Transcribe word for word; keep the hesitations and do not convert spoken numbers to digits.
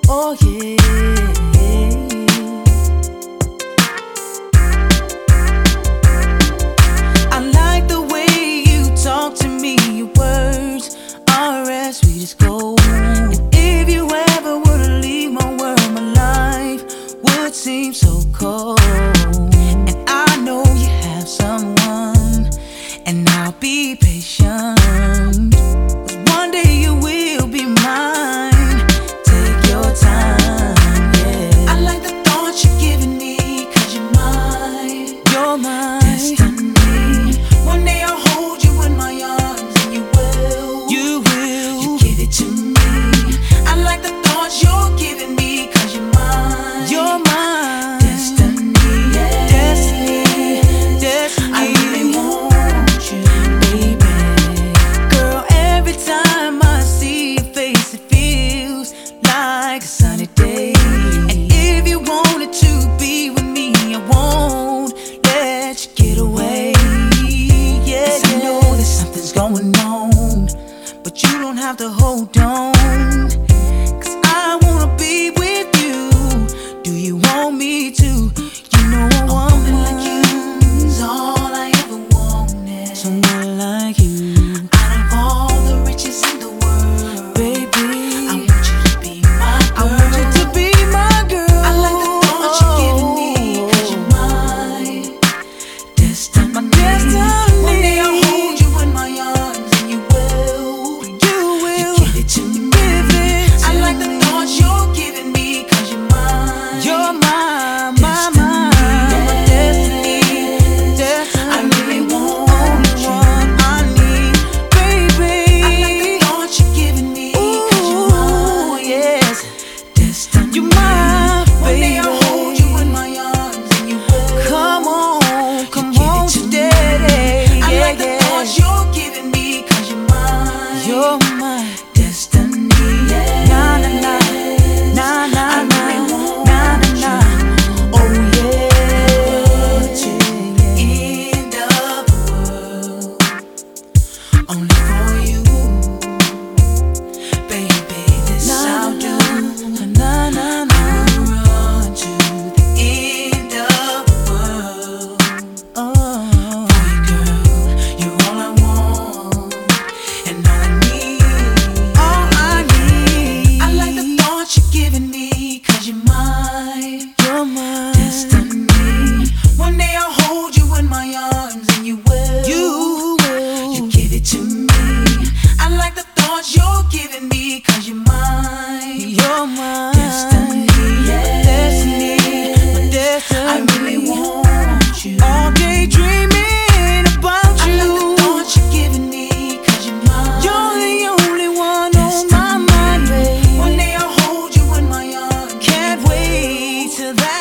Oh yeah. I like the way you talk to me. Your words are as sweet as gold. If you ever were to leave my world, my life would seem so cold. And I know you have someone, and I'll be patient. One day you will be mine. Take your time, yeah. I like the thoughts you're giving me, cause you're mine. You're mine. Destiny. One day I'll hold you in my arms, and you will. You will. You give it to me. I like the thoughts you're giving me, cause you're mine. You're mine. Destiny, yeah. Destiny. Destiny. I really want you, baby. Girl, every time I see your face, it feels like a sunny day. And if you wanted to be with me, I won't let you get away. Yeah, 'cause I know that something's going on, but you don't have to hold on, 'cause I wanna be with you. Do you want me to? You know I want a woman like you is all I ever wanted. Someone like you. Out of all the riches in the world, baby, I want you to be my girl. I want you to be my girl. I like the thoughts you're giving me, cause you're mine. Destiny. My destiny. One day I'll hold you in my arms, and you will. You will. You give it to me. Give it to I like the thoughts you're giving me, cause you're mine. You're mine, my mine. My destiny. Destiny. I really want you. I need, baby. I like the thoughts you're giving me, cause you're mine. Yes. Destiny. You're mine, baby. One day I'll hold you in my arms, and you will. Come on, come on, daddy. I like the thoughts you're giving me, cause you're mine. You're mine. Destiny. Na na na. Na na na. Na na na. Oh yeah. End of the world. Only for you, baby. This I'll do. Na na na. Run to the end of the world. Oh, for you, girl, you're all I want, and all I need. All I need. I like the thoughts you're giving me, cause you're mine. You're mine. Destiny. One day I'll hold you in my arms, and you will. You will. You give it to me. I like the thoughts you're giving me, cause you're mine. You're mine. Destiny. Yeah. Destiny. My destiny. I really want you. All day dreaming about you. I like the thoughts you're giving me, cause you're mine. You're the only one on my mind, babe. One day I'll hold you in my arms. Can't wait till that